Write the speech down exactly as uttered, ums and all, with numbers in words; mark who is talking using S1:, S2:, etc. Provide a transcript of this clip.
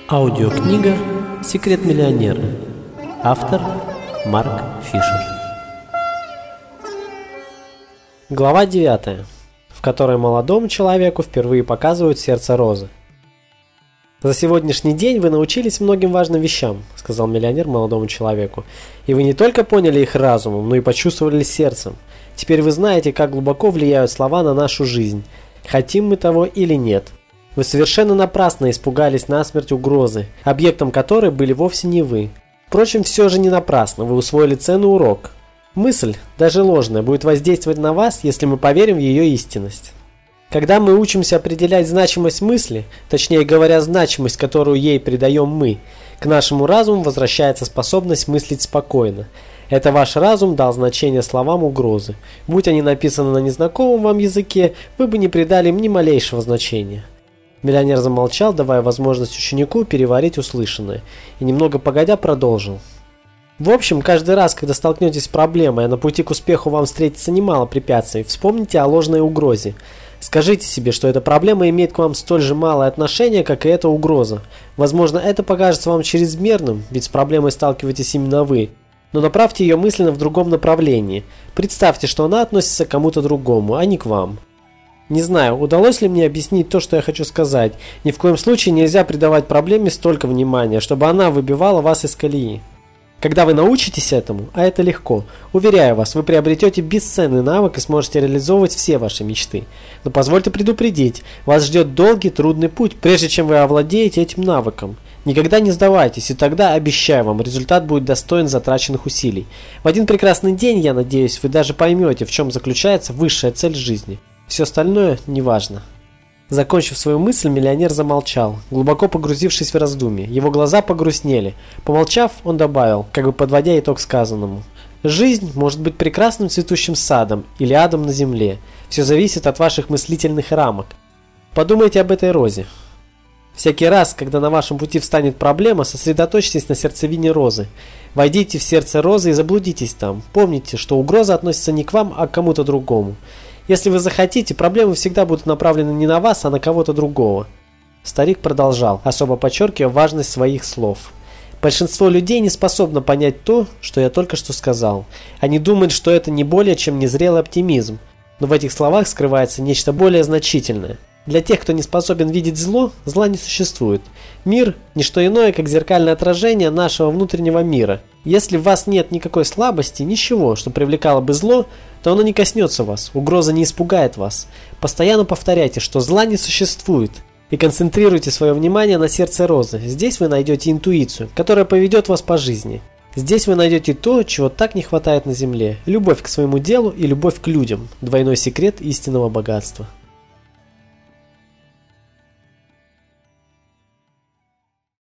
S1: Аудиокнига «Секрет миллионера». Автор Марк Фишер. Глава девятая, в которой молодому человеку впервые показывают сердце розы. «За сегодняшний день вы научились многим важным вещам», — сказал миллионер молодому человеку. «И вы не только поняли их разумом, но и почувствовали сердцем. Теперь вы знаете, как глубоко влияют слова на нашу жизнь, хотим мы того или нет. Вы совершенно напрасно испугались насмерть угрозы, объектом которой были вовсе не вы. Впрочем, все же не напрасно, вы усвоили ценный урок. Мысль, даже ложная, будет воздействовать на вас, если мы поверим в ее истинность. Когда мы учимся определять значимость мысли, точнее говоря, значимость, которую ей придаем мы, к нашему разуму возвращается способность мыслить спокойно. Это ваш разум дал значение словам угрозы. Будь они написаны на незнакомом вам языке, вы бы не придали им ни малейшего значения». Миллионер замолчал, давая возможность ученику переварить услышанное, и немного погодя продолжил. В общем, каждый раз, когда столкнетесь с проблемой, а на пути к успеху вам встретится немало препятствий, вспомните о ложной угрозе. Скажите себе, что эта проблема имеет к вам столь же малое отношение, как и эта угроза. Возможно, это покажется вам чрезмерным, ведь с проблемой сталкиваетесь именно вы. Но направьте ее мысленно в другом направлении. Представьте, что она относится к кому-то другому, а не к вам. Не знаю, удалось ли мне объяснить то, что я хочу сказать. Ни в коем случае нельзя придавать проблеме столько внимания, чтобы она выбивала вас из колеи. Когда вы научитесь этому, а это легко, уверяю вас, вы приобретете бесценный навык и сможете реализовывать все ваши мечты. Но позвольте предупредить, вас ждет долгий, трудный путь, прежде чем вы овладеете этим навыком. Никогда не сдавайтесь, и тогда, обещаю вам, результат будет достоин затраченных усилий. В один прекрасный день, я надеюсь, вы даже поймете, в чем заключается высшая цель жизни. Все остальное неважно. Закончив свою мысль, миллионер замолчал, глубоко погрузившись в раздумье. Его глаза погрустнели. Помолчав, он добавил, как бы подводя итог сказанному. Жизнь может быть прекрасным цветущим садом или адом на земле. Все зависит от ваших мыслительных рамок. Подумайте об этой розе. Всякий раз, когда на вашем пути встанет проблема, сосредоточьтесь на сердцевине розы. Войдите в сердце розы и заблудитесь там. Помните, что угроза относится не к вам, а к кому-то другому. Если вы захотите, проблемы всегда будут направлены не на вас, а на кого-то другого. Старик продолжал, особо подчеркивая важность своих слов. Большинство людей не способно понять то, что я только что сказал. Они думают, что это не более чем незрелый оптимизм. Но в этих словах скрывается нечто более значительное. Для тех, кто не способен видеть зло, зла не существует. Мир – не что иное, как зеркальное отражение нашего внутреннего мира. Если в вас нет никакой слабости, ничего, что привлекало бы зло, то оно не коснется вас, угроза не испугает вас. Постоянно повторяйте, что зла не существует, и концентрируйте свое внимание на сердце розы. Здесь вы найдете интуицию, которая поведет вас по жизни. Здесь вы найдете то, чего так не хватает на земле – любовь к своему делу и любовь к людям – двойной секрет истинного богатства.